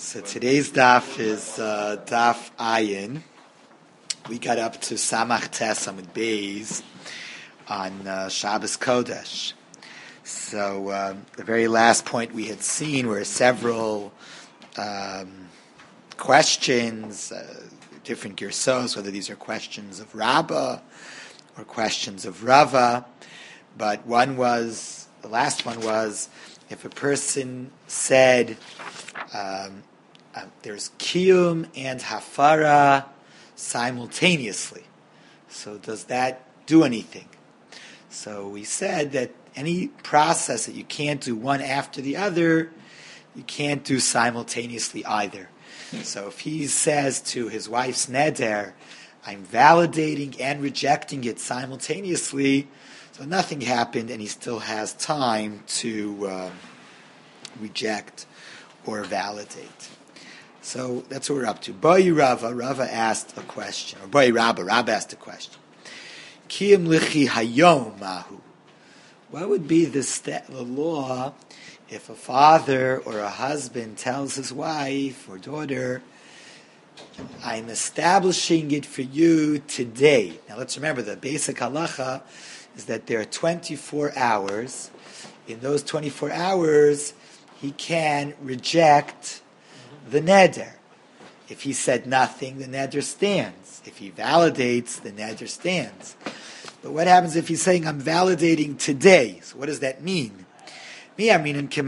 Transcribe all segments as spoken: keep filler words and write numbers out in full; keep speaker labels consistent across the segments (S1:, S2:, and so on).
S1: So today's daf is uh, daf ayin. We got up to Samach Tes Amud Beis on uh, Shabbos Kodesh. So um, the very last point we had seen were several um, questions, uh, different girsos, whether these are questions of Rabbah or questions of Rava. But one was, the last one was, if a person said um, uh, there's kiyum and hafara simultaneously, so does that do anything? So we said that any process that you can't do one after the other, you can't do simultaneously either. So if he says to his wife's neder, I'm validating and rejecting it simultaneously, so nothing happened and he still has time to uh, reject or validate. So that's what we're up to. Boy Rava, Rava asked a question, or Boy Rabba, Rabba asked a question. Kiyum lichi hayom mahu. What would be the, st- the law if a father or a husband tells his wife or daughter, I'm establishing it for you today. Now let's remember the basic halacha is that there are twenty-four hours. In those twenty-four hours, he can reject the neder. If he said nothing, the neder stands. If he validates, the neder stands. But what happens if he's saying, I'm validating today? So what does that mean? When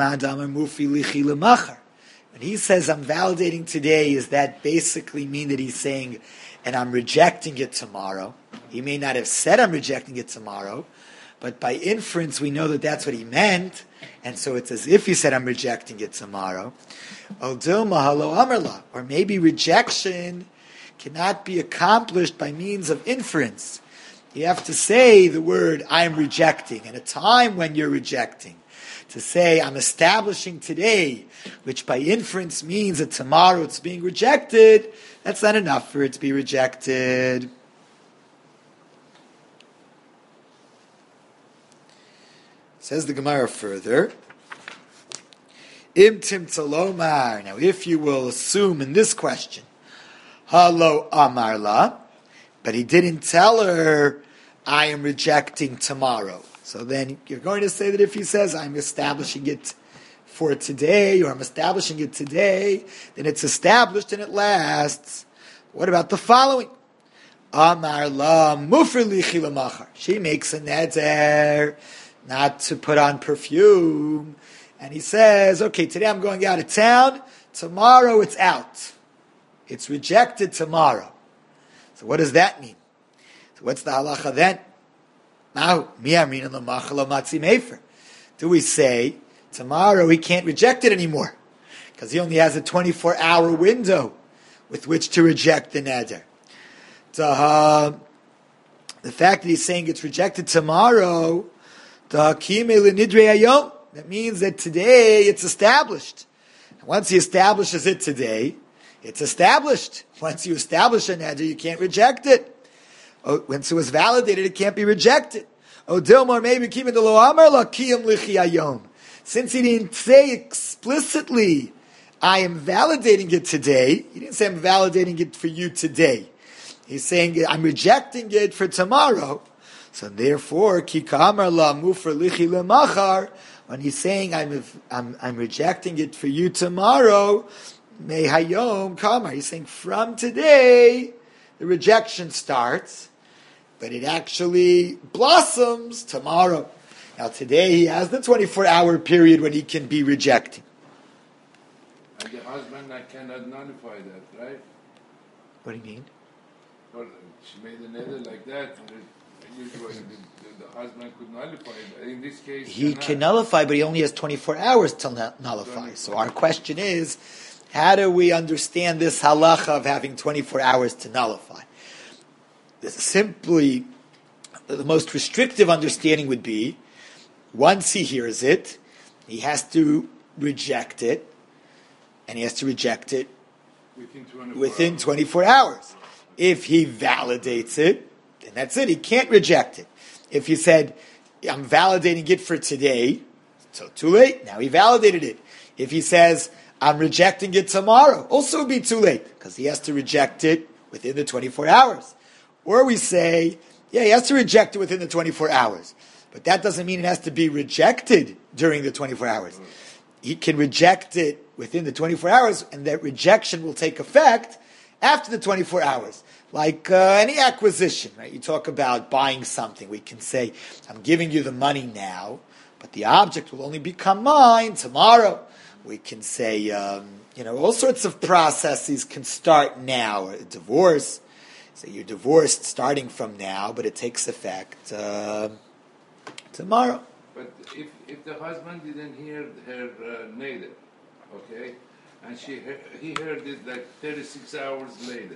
S1: he says, I'm validating today, does that basically mean that he's saying, and I'm rejecting it tomorrow? He may not have said, I'm rejecting it tomorrow, but by inference, we know that that's what he meant, and so it's as if he said, I'm rejecting it tomorrow. Or maybe rejection cannot be accomplished by means of inference. You have to say the word, I'm rejecting, at a time when you're rejecting. To say, I'm establishing today, which by inference means that tomorrow it's being rejected, that's not enough for it to be rejected. Says the Gemara further, Im tim talomar. Now, if you will assume in this question, Halo amarla, but he didn't tell her, I am rejecting tomorrow. So then you're going to say that if he says, I'm establishing it for today, or I'm establishing it today, then it's established and it lasts. What about the following? Amar la mufr lichi lamachar. She makes a neder not to put on perfume. And he says, okay, today I'm going out of town. Tomorrow it's out. It's rejected tomorrow. So what does that mean? So what's the halacha then? Now, do we say tomorrow he can't reject it anymore because he only has a twenty-four hour window with which to reject the neder? The fact that he's saying it's rejected tomorrow, that means that today it's established. Once he establishes it today, it's established. Once you establish a neder, you can't reject it. Oh, once it was validated, it can't be rejected. Oh, Dilmar, maybe keeping the lo amar la kiyum lichi ayom. Since he didn't say explicitly, I am validating it today, he didn't say I'm validating it for you today. He's saying I'm rejecting it for tomorrow. So therefore, kika amar la mufar lichi lemachar, when he's saying I'm, I'm, I'm rejecting it for you tomorrow, may hayom kamar. He's saying from today, the rejection starts, but it actually blossoms tomorrow. Now today he has the twenty-four hour period when he can be rejecting.
S2: And the husband cannot nullify that, right?
S1: What do you mean?
S2: Well, she made a neder like that. Usually the, the, the husband could nullify it. In this case,
S1: he can nullify, but he only has twenty-four hours to nullify. So our question is, how do we understand this halacha of having twenty-four hours to nullify? This simply, the most restrictive understanding would be, once he hears it, he has to reject it, and he has to reject it
S2: within twenty-four,
S1: within
S2: hours.
S1: twenty-four hours. If he validates it, then that's it. He can't reject it. If he said, I'm validating it for today, so too late. Now he validated it. If he says, I'm rejecting it tomorrow. Also, it would be too late because he has to reject it within the twenty-four hours. Or we say, yeah, he has to reject it within the twenty-four hours. But that doesn't mean it has to be rejected during the twenty-four hours. He can reject it within the twenty-four hours, and that rejection will take effect after the twenty-four hours. Like uh, any acquisition, right? You talk about buying something. We can say, I'm giving you the money now, but the object will only become mine tomorrow. We can say, um, you know, all sorts of processes can start now. A divorce, so you're divorced starting from now, but it takes effect uh, tomorrow.
S2: But if, if the husband didn't hear her uh, neder, okay, and she he he heard it like thirty-six hours later,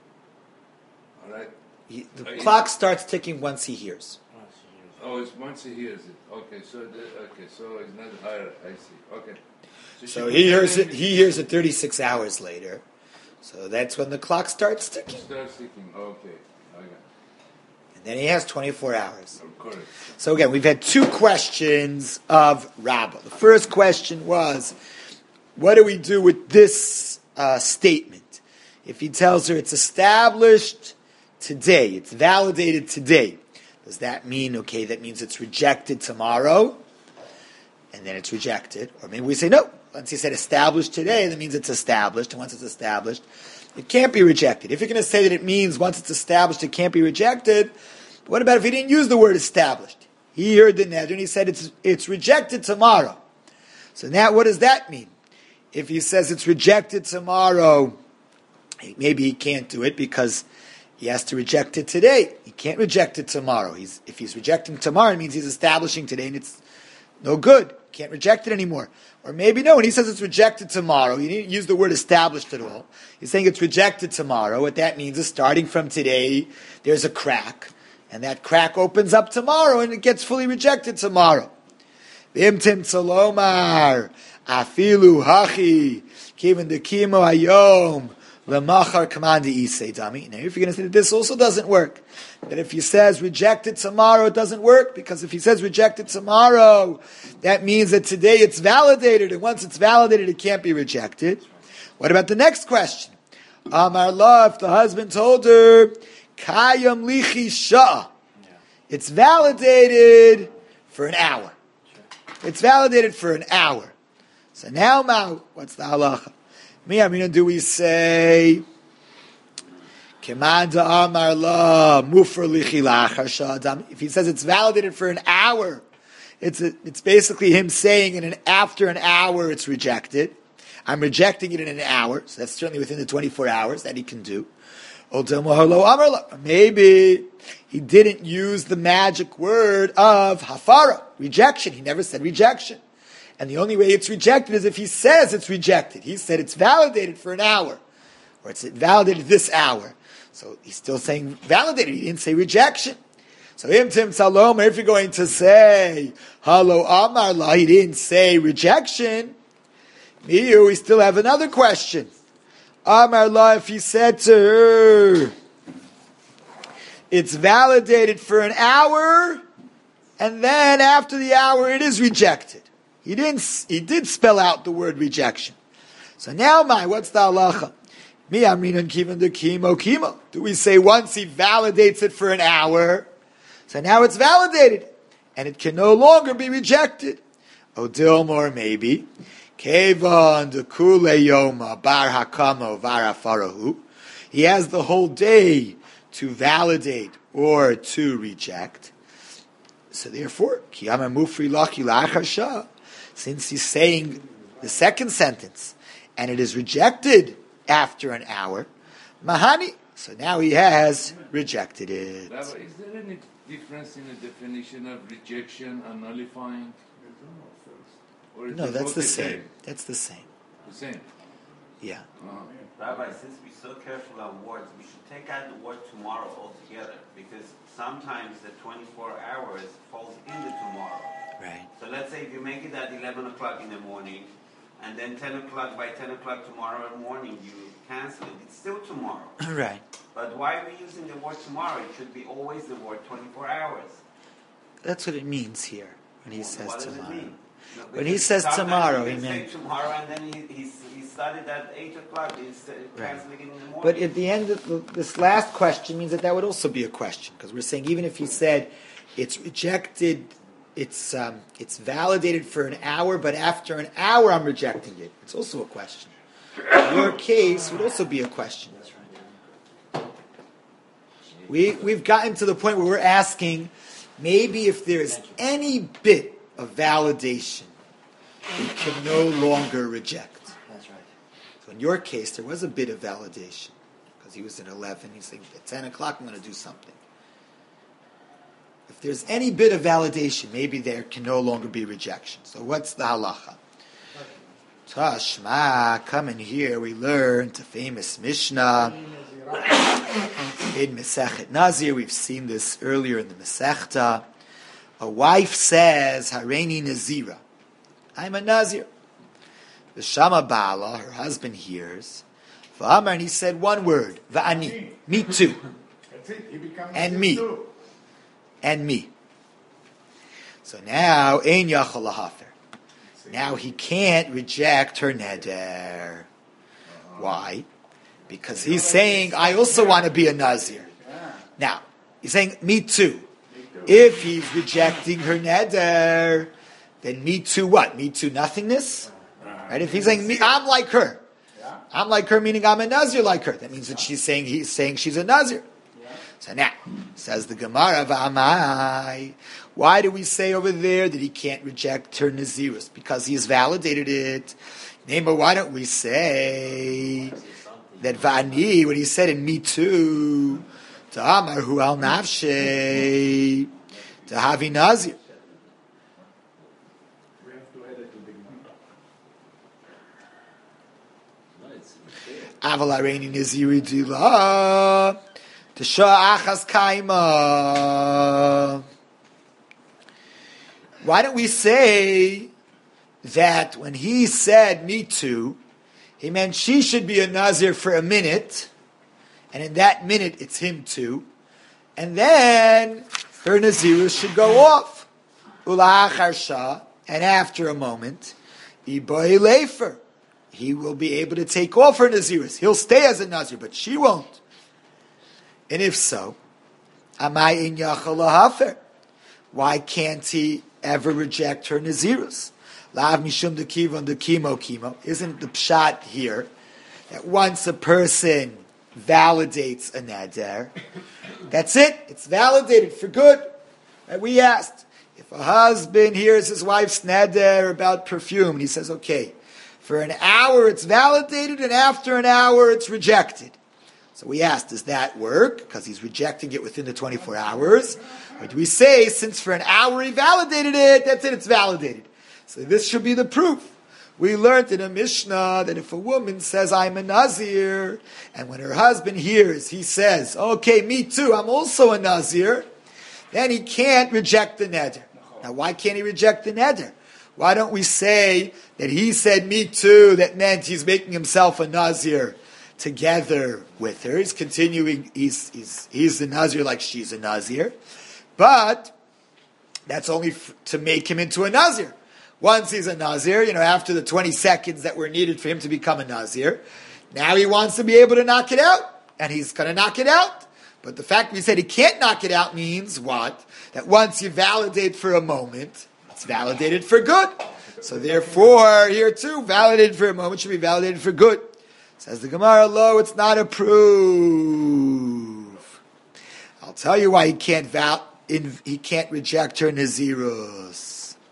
S2: all right?
S1: He, the
S2: uh,
S1: clock starts ticking once he hears.
S2: Oh, it's once he hears it. Okay, so the, okay, so it's not higher. I see. Okay. So,
S1: So he hears it. He hears it thirty-six hours later. So that's when the clock starts ticking.
S2: Starts ticking. Okay. Okay.
S1: And then he has twenty-four hours.
S2: Of course.
S1: So again, we've had two questions of Rabbah. The first question was, what do we do with this uh, statement? If he tells her it's established today, it's validated today, does that mean, okay, that means it's rejected tomorrow? And then it's rejected. Or maybe we say, no, once he said established today, that means it's established. And once it's established, it can't be rejected. If you're going to say that it means once it's established, it can't be rejected, what about if he didn't use the word established? He heard the neder and he said it's it's rejected tomorrow. So now what does that mean? If he says it's rejected tomorrow, maybe he can't do it because he has to reject it today. He can't reject it tomorrow. He's, if he's rejecting tomorrow, it means he's establishing today and it's no good. Can't reject it anymore. Or maybe no, when he says it's rejected tomorrow, he didn't use the word established at all. He's saying it's rejected tomorrow. What that means is starting from today, there's a crack. And that crack opens up tomorrow and it gets fully rejected tomorrow. V'imtim tzalomar, afilu hachi, kivin dekimo hayom, lemachar kamandi isei dami. Now if you're going to say that this also doesn't work, that if he says rejected tomorrow, it doesn't work, because if he says rejected tomorrow, that means that today it's validated, and once it's validated, it can't be rejected. What about the next question? Amar la, if the husband told her, Kayam lichi shah. It's validated for an hour. It's validated for an hour. So now, ma, what's the halacha? Me, I mean, do we say Kemanda Amar la Mufar lichi lachar shah adam? If he says it's validated for an hour, it's a, it's basically him saying in an after an hour it's rejected. I'm rejecting it in an hour, so that's certainly within the twenty-four hours that he can do. Maybe he didn't use the magic word of hafara, rejection. He never said rejection. And the only way it's rejected is if he says it's rejected. He said it's validated for an hour, or it's validated this hour. So he's still saying validated. He didn't say rejection. So imtim salom, if you're going to say halo amar la, he didn't say rejection. Me, we still have another question. Amar la, if he said to her, it's validated for an hour, and then after the hour it is rejected. He didn't. He did spell out the word rejection. So now, my, what's the halacha? Mi amrinan kivan de kimo kimo. Do we say once he validates it for an hour, so now it's validated, and it can no longer be rejected? Odilmor, maybe. Kevan de kule yoma bar hakamo varafarahu. He has the whole day to validate or to reject. So therefore, kiyama mufri laki lachar shah. Since he's saying the second sentence, and it is rejected after an hour, mahani. So now he has rejected it.
S2: Rabbi, is there any difference in the definition of rejection and nullifying? Or is
S1: No,
S2: it
S1: that's
S2: both
S1: the same. That's the same.
S2: The same.
S1: Yeah.
S2: Uh-huh.
S3: Rabbi, since we're so careful on words, we should take out the word tomorrow altogether, because sometimes the twenty-four hours falls into tomorrow.
S1: Right.
S3: So let's say if you make it at eleven o'clock in the morning, and then ten o'clock, by ten o'clock tomorrow morning you cancel it, it's still tomorrow.
S1: Right.
S3: But why are we using the word tomorrow? It should be always the word twenty-four hours.
S1: That's what it means here when he
S3: What-
S1: says
S3: what does
S1: tomorrow.
S3: it mean? No,
S1: When he
S3: because
S1: says
S3: sometimes
S1: tomorrow,
S3: he
S1: he
S3: can say
S1: meant.
S3: tomorrow, and then he he, he started at eight o'clock. He's uh,
S1: Right.
S3: translating in the morning.
S1: But at the end, of the, this last question means that that would also be a question, because we're saying even if he said it's rejected, it's um, it's validated for an hour, but after an hour I'm rejecting it. It's also a question. Your case would also be a question. We we've gotten to the point where we're asking, maybe if there is any bit of validation, we can no longer reject.
S4: That's right.
S1: So in your case, there was a bit of validation, because he was in eleven. He's saying at ten o'clock I'm going to do something. If there's any bit of validation, maybe there can no longer be rejection. So what's the halacha? Tashma, come in here, we learned a famous Mishnah in Masechet Nazir. We've seen this earlier in the Masechta. A wife says, Hareini Nazira, I'm a Nazir. The Shama Bala, her husband, hears, V'amar, and he said one word, V'ani, me too,
S5: That's it. He becomes
S1: and
S5: a
S1: me,
S5: too.
S1: and me. So now, Ein Yachol Lahafer. Now he can't reject her neder. Why? Because he's saying, I also want to be a Nazir. Now, he's saying, me too. If he's rejecting her neder, then me too what? Me too nothingness? Right? If he's saying, me, I'm like her. I'm like her, meaning I'm a Nazir like her. That means that she's saying, he's saying she's a Nazir. So now, says the Gemara, V'amai. Why do we say over there that he can't reject her Nazirus? Because he's validated it. Name, but why don't we say that Vani, what he said in Me Too, to Amar Hu Al Nafshe, to Havi Nazir.
S5: We have to add it to the Gemara.
S1: Aval Areini Naziri Dila, to Shah Achas Kaima. Why don't we say that when he said me too, he meant she should be a Nazir for a minute, and in that minute it's him too, and then her Nazirus should go off. Ula'achar Shah, and after a moment, Iboy Lefer, he will be able to take off her Nazirus. He'll stay as a Nazir, but she won't. And if so, Amai in Yachal Lahafer, why can't he ever reject her Nazirus? Lav mishum de kivon de kimo kimo. Isn't the pshat here that once a person validates a neder, that's it. It's validated for good. And we asked, if a husband hears his wife's neder about perfume, and he says, okay, for an hour it's validated, and after an hour it's rejected. So we asked, does that work? Because he's rejecting it within the twenty-four hours. Or do we say, since for an hour he validated it, that's it, it's validated. So this should be the proof. We learned in a Mishnah that if a woman says, I'm a Nazir, and when her husband hears, he says, okay, me too, I'm also a Nazir, then he can't reject the neder. Now, why can't he reject the neder? Why don't we say that he said, me too, that meant he's making himself a Nazir together with her. He's continuing, he's, he's, he's the Nazir like she's a Nazir. But that's only f- to make him into a Nazir. Once he's a Nazir, you know, after the twenty seconds that were needed for him to become a Nazir, now he wants to be able to knock it out, and he's going to knock it out. But the fact we said he can't knock it out means what? That once you validate for a moment, it's validated for good. So therefore, here too, validated for a moment should be validated for good. Says the Gemara, lo, it's not a proof. I'll tell you why he can't val- in, he can't reject her Nazirus.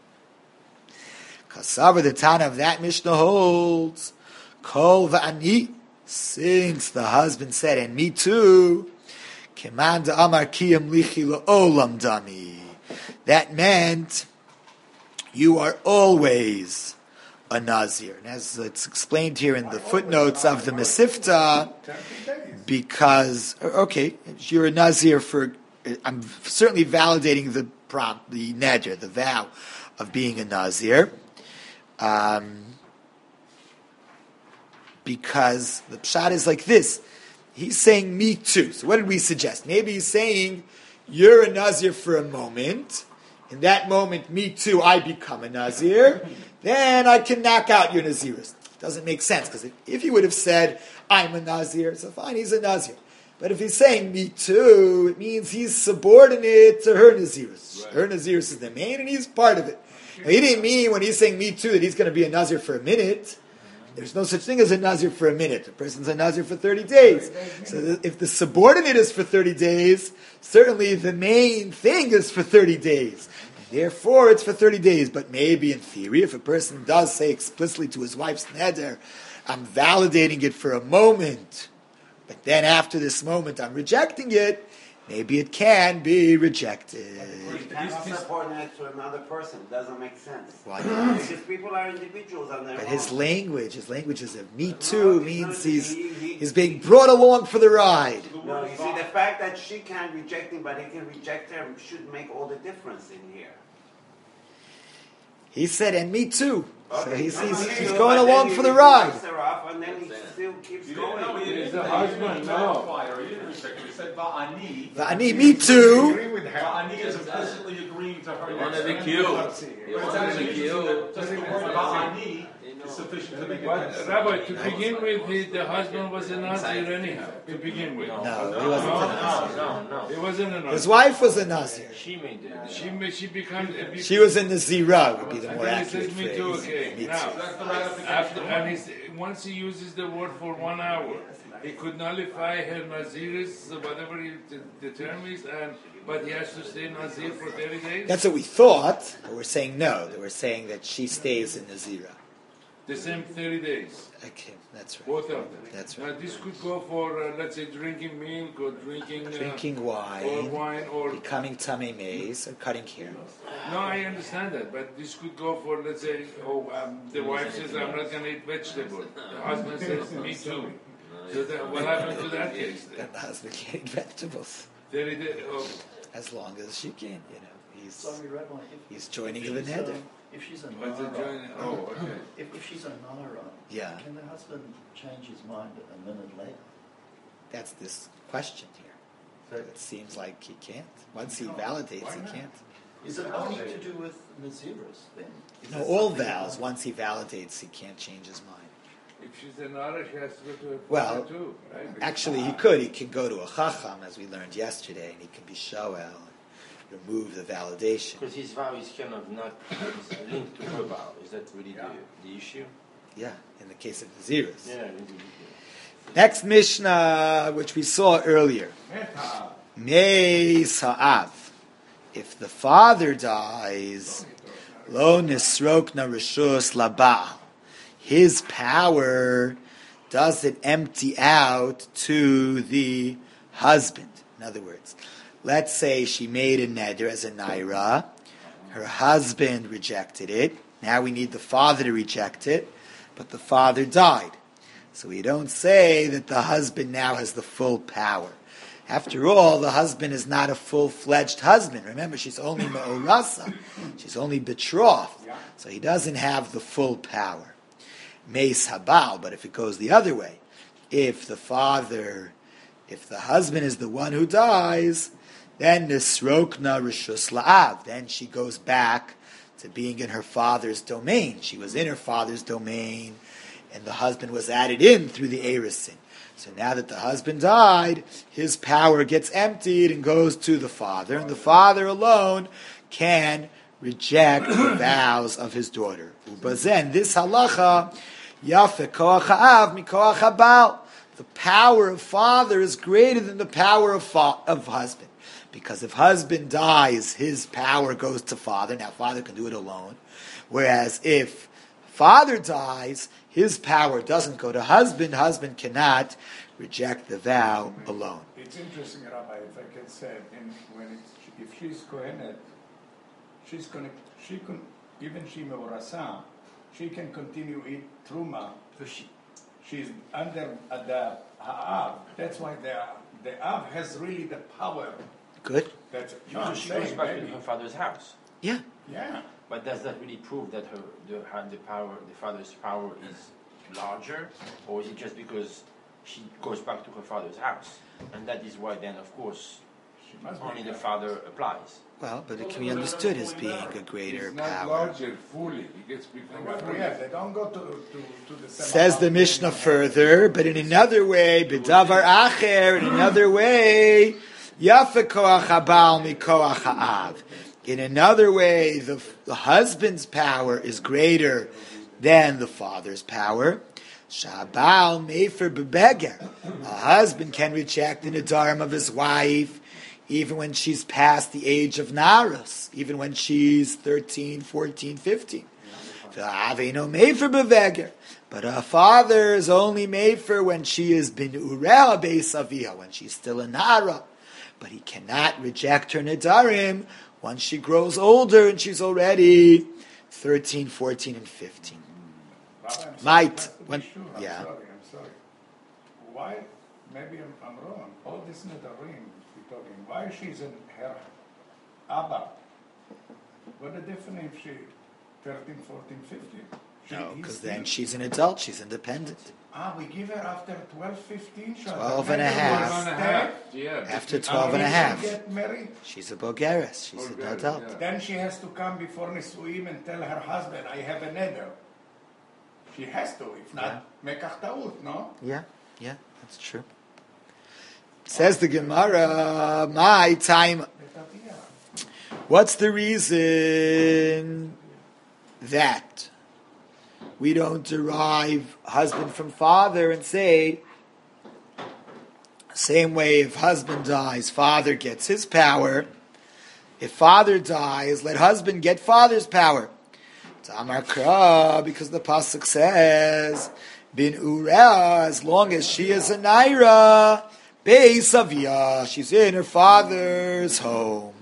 S1: Kasavar, the Tana of that Mishnah holds, Kol va'ani, since the husband said, and me too, Keman da'amar kiyam lichi la'olam dami. That meant, you are always a Nazir. And as it's explained here in the footnotes of the Mesifta, because, okay, you're a Nazir for, I'm certainly validating the prompt, the neder, the vow of being a Nazir. Um, because the pshat is like this. He's saying me too. So what did we suggest? Maybe he's saying you're a Nazir for a moment. in that moment, me too, I become a Nazir, then I can knock out your Nazirus. Doesn't make sense, because if, if he would have said, I'm a Nazir, so fine, he's a Nazir. But if he's saying me too, it means he's subordinate to her Nazirus. Right. Her Nazirus is the main, and he's part of it. Now, he didn't mean when he's saying me too that he's going to be a Nazir for a minute. There's no such thing as a Nazir for a minute. A person's a Nazir for thirty days. So th- if the subordinate is for thirty days, certainly the main thing is for thirty days. Therefore, it's for thirty days. But maybe in theory, if a person does say explicitly to his wife's neder, I'm validating it for a moment, but then after this moment I'm rejecting it, maybe it can be rejected.
S3: You cannot subordinate to another person. It doesn't make sense.
S1: Why not?
S3: Because people are individuals on their
S1: But
S3: own.
S1: his language, his language is of me too, means he's he's being brought along for the ride.
S3: No, you see, the fact that she can't reject him, but he can reject her, should make all the difference in here.
S1: He said, and me too. So
S3: Okay,
S1: he's,
S3: no,
S1: he's,
S3: no,
S1: he's
S3: no,
S1: going
S3: but
S1: along
S3: then
S1: for
S3: he
S1: the ride.
S3: rejects her off, and then he still keeps going.
S2: He's the husband, no.
S4: You didn't reject her. You said Va'ani.
S1: Va'ani, me too.
S5: Agree with her.
S4: Va'ani is implicitly agreeing to her.
S6: You want to be
S4: next
S6: cute.
S4: sentence.
S6: You
S4: But it's
S6: want to
S4: actually
S6: be
S4: interesting
S6: cute.
S4: that just the word Va'ani is sufficient to make it
S2: But
S4: consistent.
S2: Rabbi, to begin with, the, the husband was a Nazir anyhow. To begin with,
S1: No, he wasn't a Nazir.
S6: No, no.
S2: he wasn't a Nazir.
S1: His wife was a Nazir.
S6: She made it.
S2: She ma- she becomes.
S1: She was in the Nazira, would be the
S2: And
S1: more
S2: then he
S1: accurate
S2: says me too.
S1: phrase.
S2: Okay,
S1: Me
S2: now
S1: too.
S4: That's the ratification.
S2: after and he's, once he uses the word for one hour, he could nullify her Naziris, whatever he, the, the term is, and but he has to stay Nazir for thirty days.
S1: That's what we thought, but we're saying no. That we're saying that she stays in Nazira.
S2: The same thirty days,
S1: Okay, that's right.
S2: both of them.
S1: That's
S2: Now
S1: right.
S2: this could go for uh, let's say drinking milk or drinking, uh,
S1: Drinking
S2: or
S1: wine,
S2: wine or
S1: becoming tamei mace, or cutting hair.
S2: no, I understand that, but this could go for let's say, oh, um, the wife says I'm not going to eat vegetable. The husband says me too. So that, what happened to that case? Then?
S1: Then the husband can eat vegetables
S2: thirty days. Oh,
S1: as long as she can. You know, he's
S7: Sorry, Rabbi, if,
S1: he's joining
S7: if
S1: the
S7: she's,
S1: neder.
S7: um, if she's a
S2: what's the
S7: Nara,
S2: joint? Oh, okay.
S7: if, if she's a Nara,
S1: Yeah.
S7: can the husband change his mind a minute later?
S1: That's this question here.
S7: So
S1: It seems like he can't. Once he validates, he can't.
S7: is it only to do with Naziris then? Is
S1: No,
S7: that
S1: all
S7: something
S1: vows.
S7: else?
S1: Once he validates, he can't change his mind.
S2: If she's an Nara, she has to go to a
S1: Well,
S2: father too, right?
S1: Actually, he could. He can go to a chacham, as we learned yesterday, and he can be shoel and remove the validation.
S6: Because his vow is kind of not is linked to her vow. Is that really the, the issue?
S1: Yeah, in the case of Naziris.
S6: Yeah. really.
S1: Next Mishnah, which we saw earlier. Meis ha'av. If the father dies, lo nisrokna rishus laba'al. His power doesn't empty out to the husband. In other words, let's say she made a neder as a naira. Her husband rejected it. Now we need the father to reject it. But the father died. So we don't say that the husband now has the full power. After all, the husband is not a full-fledged husband. Remember, she's only ma'orasa. She's only betrothed. So he doesn't have the full power. Meis habal, but if it goes the other way, if the father, if the husband is the one who dies, then nisrokna rishus la'av, then she goes back to being in her father's domain. She was in her father's domain, and the husband was added in through the erisin. So now that the husband died, his power gets emptied and goes to the father, and the father alone can reject the vows of his daughter. Ubazen, this halacha, yafe koach ha'av mikoach habal. The power of father is greater than the power of, fa- of husband. Because if husband dies, his power goes to father. Now father can do it alone. Whereas if father dies, his power doesn't go to husband. Husband cannot reject the vow alone.
S5: It's interesting, Rabbi, if I can say, in, when it's, if she's Kohenet, she's gonna, she can, even she mevorasa, she can continue eat truma.
S7: So she,
S5: She's under uh, the ha'av. That's why the the av has really the power.
S1: Good?
S5: That's
S6: So
S5: no,
S6: she
S5: I'm
S6: goes
S5: saying,
S6: back to
S5: maybe.
S6: her father's house.
S1: Yeah.
S5: Yeah.
S6: But does that really prove that her the, her, the power, the father's power is larger, or is it just because she goes back to her father's house, and that is why then, of course,
S5: She must be
S6: Only the
S5: careful.
S6: father applies.
S1: Well, but it can be understood as being a greater
S2: It's not
S1: power.
S2: larger fully. It gets become fully.
S5: Yeah, they don't go to, to, to the
S1: Says the Mishnah further, but in another way, bedavar acher, in another way, yafe koach habal mikoach ha'av. In another way, the, the husband's power is greater than the father's power. Shabal mefer bebeger. A husband can reject the nedarim of his wife even when she's past the age of naros, even when she's thirteen, fourteen, fifteen. But a father is only made for when she is bin urea beisavia, when she's still a nara. But he cannot reject her nedarim once she grows older and she's already thirteen, fourteen, and fifteen.
S5: Rabbi, I'm sorry,
S1: Might,
S5: just to be
S1: when-
S5: sure, I'm
S1: yeah.
S5: sorry, I'm sorry. Why, maybe I'm, I'm wrong, all this nedarim we're talking, why she's in her Abba? What the difference if she thirteen, fourteen, fifteen? She-
S1: No,
S5: he's
S1: because
S5: still-
S1: then she's an adult, she's independent.
S5: Ah, we give her after twelve, fifteen? so
S1: Twelve and a
S5: maybe
S1: half.
S2: Twelve and a
S5: stay.
S2: half. Yeah.
S1: After
S2: but-
S1: twelve and a
S5: When
S1: half.
S5: she get married,
S1: She's a bogeres, she's an
S2: Bogeres,
S1: adult.
S2: yeah.
S5: then she has to come before Nisuim and tell her husband, I have a neder. She has to, if not, mekach ta'ut, no?
S1: Yeah, yeah, that's true. Says the Gemara, my time. What's the reason that we don't derive husband from father and say, same way if husband dies, father gets his power. If father dies, let husband get father's power. Tamar Kra, because the pasuk says, bin Ura, as long as she is a naira, Beisavia, she's in her father's home.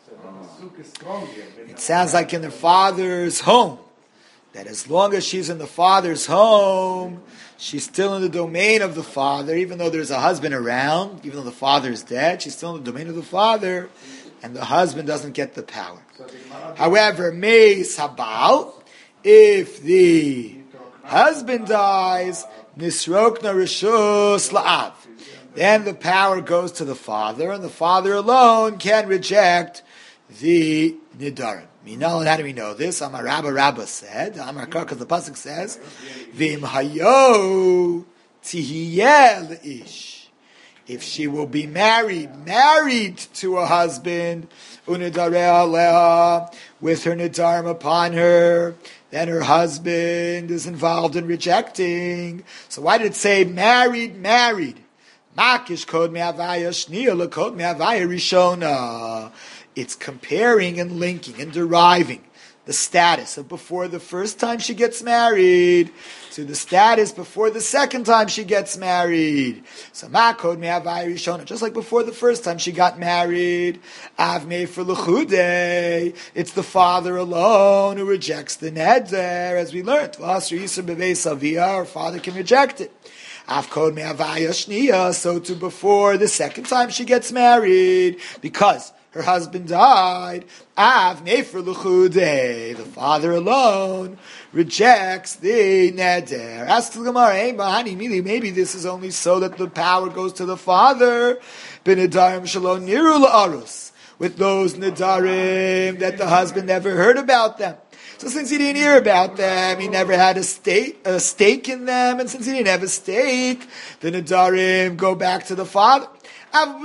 S1: It sounds like in the father's home, that as long as she's in the father's home, she's still in the domain of the father, even though there's a husband around, even though the father is dead, she's still in the domain of the father, and the husband doesn't get the power. However, Meis Habal, if the husband dies, Nisrokna Rishus La'av, then the power goes to the father, and the father alone can reject the Nidarim. Minal, and how do we know this? Amar Rabba Rabba said, Amar Kar, because the pasuk says, Vim hayo tihiyel ish. If she will be married, married to a husband, unidare alea, with her nidarim upon her, then her husband is involved in rejecting. So why did it say married, married? Makish kod me'avaya shniya lekod me'avaya rishona. It's comparing and linking and deriving the status of before the first time she gets married to the status before the second time she gets married. So makod me'avaya rishona, just like before the first time she got married, avmei for l'chude, it's the father alone who rejects the neder, as we learned. V'asr yisur b'beis aviyah, her father can reject it. Avkod me'avaya shniya, so too before the second time she gets married, because her husband died, Av Nefer L'chude, the father alone rejects the neder. Ask the Gemara, hey, Bahani, maybe this is only so that the power goes to the father. B'nedarim shalom niru la'arus, with those nedarim that the husband never heard about them. So since he didn't hear about them, he never had a stake, a stake in them, and since he didn't have a stake, the nedarim go back to the father. But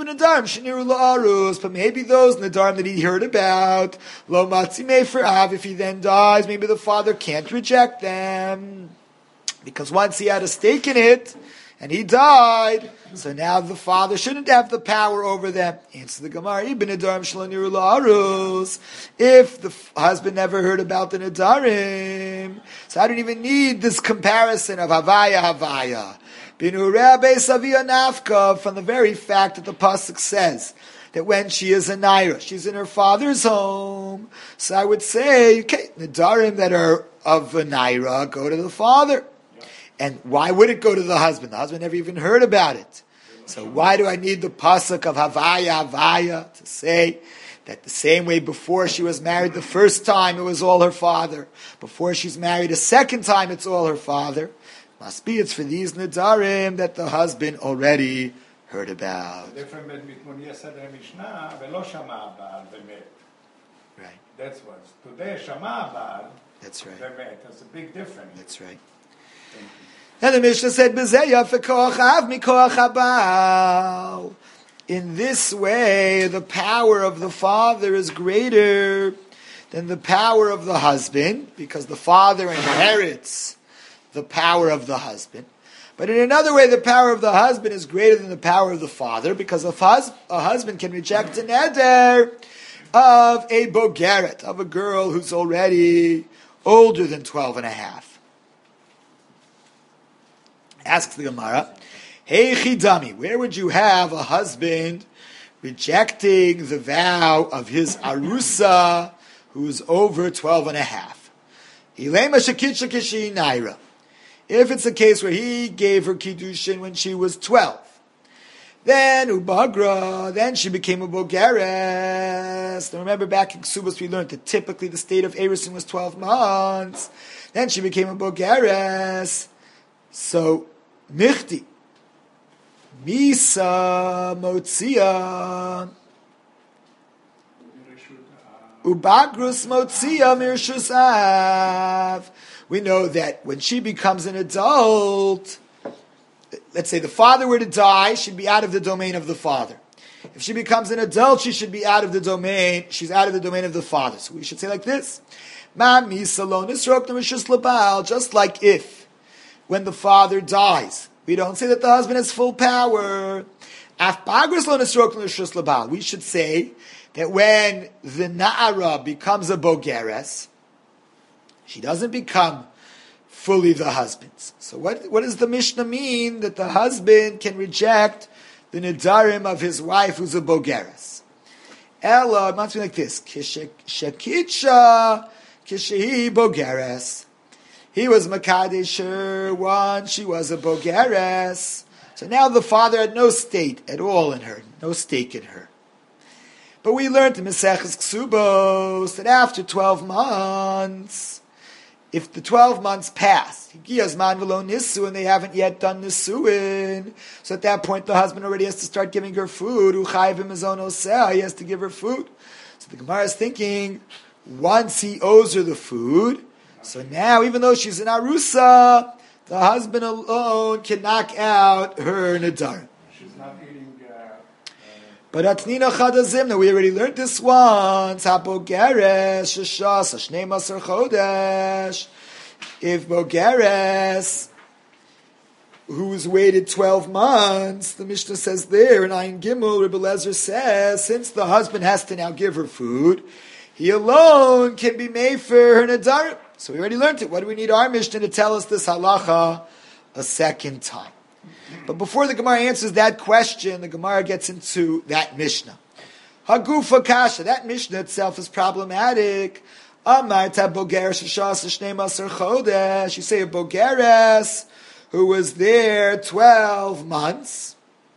S1: maybe those nedarim that he heard about, lo matzimei for av, if he then dies, maybe the father can't reject them, because once he had a stake in it, and he died, so now the father shouldn't have the power over them. Answer the Gemara, Ibn nedarim shelo niru la'arus. If the husband never heard about the nedarim, so I don't even need this comparison of havaya havaya. From the very fact that the pasuk says that when she is a naira, she's in her father's home. So I would say, okay, nedarim that are of a naira go to the father. And why would it go to the husband? The husband never even heard about it. So why do I need the pasuk of havaya havaya to say that the same way before she was married the first time it was all her father, before she's married a second time it's all her father? Must be it's for these nedarim that the husband already heard about.
S5: different between yesterday Mishnah ולא שמע הבעל ומת.
S1: Right.
S5: That's what. Today שמע הבעל
S1: That's right.
S5: ומת. That's a big difference.
S1: That's right. And the Mishnah said, "B'zeh yafe koach av mikoach habal." In this way, the power of the father is greater than the power of the husband, because the father inherits the power of the husband. But in another way, the power of the husband is greater than the power of the father, because a, hus- a husband can reject an eder of a bogeret, of a girl who's already older than twelve and a half. Asks the Gemara, Hey Chidami, where would you have a husband rejecting the vow of his arusa who's over twelve and a half? Ilema shakitsha kishi naira. If it's a case where he gave her kiddushin when she was twelve, then ubagra, then she became a bogeres. Now remember, back in Ksubas we learned that typically the state of Erusin was twelve months. Then she became a bogeres. So michti misa motzia ubagrus motzia mirshus av. We know that when she becomes an adult, let's say the father were to die, she'd be out of the domain of the father. If she becomes an adult, she should be out of the domain, she's out of the domain of the father. So we should say like this, just like if, when the father dies, we don't say that the husband has full power. We should say that when the na'ara becomes a bogeres, she doesn't become fully the husband's. So what, what does the Mishnah mean that the husband can reject the nedarim of his wife who's a bogeres? Ella, it must be like this. Shekitsha kishehi bogeres. He was Makadesher once, she was a bogeres. So now the father had no state at all in her, no stake in her. But we learned in Maseches Ksubos that after twelve months, if the twelve months pass, and they haven't yet done nisuin, so at that point the husband already has to start giving her food. He has to give her food. So the Gemara is thinking, once he owes her the food, so now even though she's an arusa, the husband alone can knock out her nadar.
S5: She's not eating. Uh, uh,
S1: But atnina chadazimna, we already learned this once. Habogeres sheshas hashnei masar chodesh. If bogeres, who's waited twelve months, the Mishnah says there in Ayin Gimel, Rebbe Lezer says, since the husband has to now give her food, he alone can be made for her nadar. So we already learned it. What do we need our Mishnah to tell us this halacha a second time? But before the Gemara answers that question, the Gemara gets into that Mishnah. Hagufa kasha. That Mishnah itself is problematic. Amarta bogeres shashas shnei masar chodesh. You say a bogeres who was there twelve months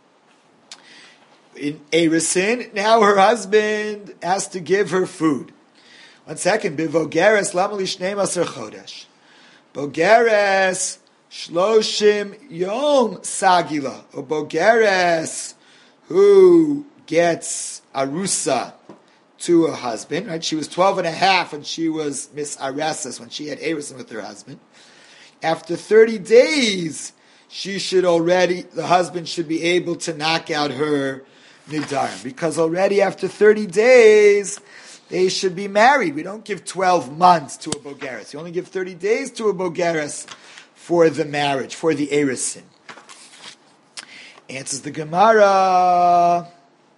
S1: in Erusin. Now her husband has to give her food. One second. Bivogeres lamali shnei masar chodesh. Bogeres Shloshim Yom Sagila, or Bogeres, who gets Arusa to her husband, right? She was twelve and a half when she was Miss Aresis, when she had Erusin with her husband. After thirty days, she should already, the husband should be able to knock out her Nidarim, because already after thirty days, they should be married. We don't give twelve months to a Bogeres. You only give thirty days to a Bogeres for the marriage, for the Erusin. Answers the Gemara.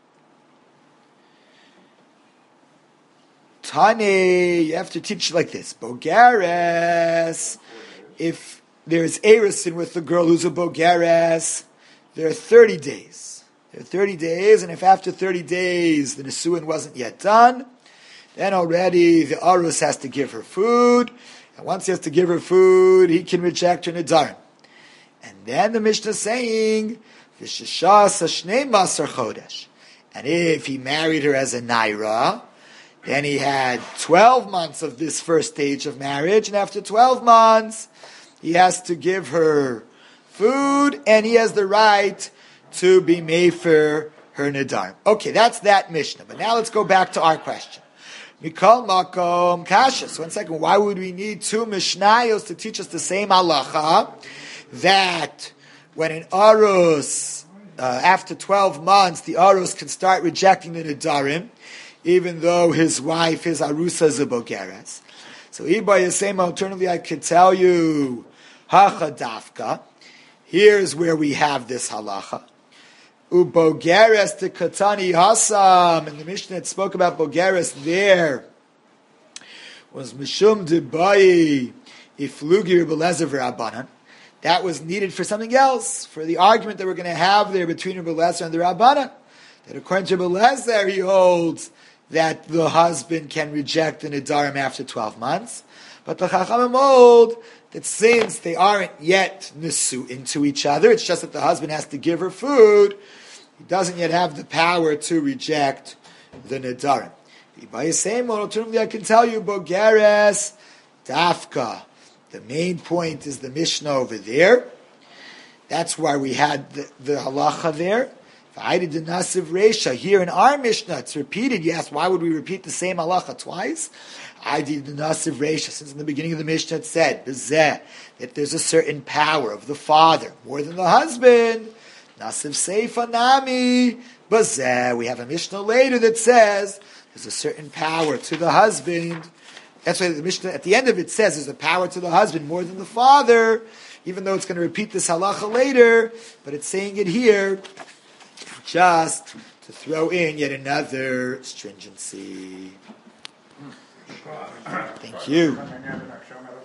S1: Tane, you have to teach like this. Bogeres, if there's Erusin with the girl who's a Bogeres, there are thirty days. There are thirty days, and if after thirty days the Nisuin wasn't yet done, then already the Arus has to give her food. And once he has to give her food, he can reject her Nidarim. And then the Mishnah is saying, V'sheshas hashnei masar chodesh. And if he married her as a Naira, then he had twelve months of this first stage of marriage, and after twelve months, he has to give her food, and he has the right to be mefer her nedarim. Okay, that's that Mishnah. But now let's go back to our question. Mikol makom kasha. So one second, why would we need two Mishnayos to teach us the same halacha that when an arus, uh, after twelve months, the arus can start rejecting the nedarim, even though his wife, his arusa, is a bogeres. So Iba is saying, alternatively, I could tell you, hacha dafka. Here's where we have this halacha. Ubogeres the katani hasam, and the Mishnah that spoke about bogeres there was mishum debayi iflugi rebelezer v'rabbanan. That was needed for something else, for the argument that we're going to have there between Rebelezer and the Rabbanan. That according to Rebelezer, he holds that the husband can reject the nedarim after twelve months, but the Chachamim hold that since they aren't yet nisu into each other, it's just that the husband has to give her food, he doesn't yet have the power to reject the nedarim. By the same alternatively, I can tell you, bogeres dafka. The main point is the Mishnah over there. That's why we had the, the halacha there. V'aydi denasiv reisha. Here in our Mishnah, it's repeated. Yes, why would we repeat the same halacha twice? Aydi denasiv reisha. Since in the beginning of the Mishnah it said, Bezeh, that there's a certain power of the father more than the husband. Nasiv seifa nami. Bezeh. We have a Mishnah later that says there's a certain power to the husband. That's why the Mishnah at the end of it says there's a power to the husband more than the father, even though it's going to repeat this halacha later, but it's saying it here just to throw in yet another stringency. Thank you.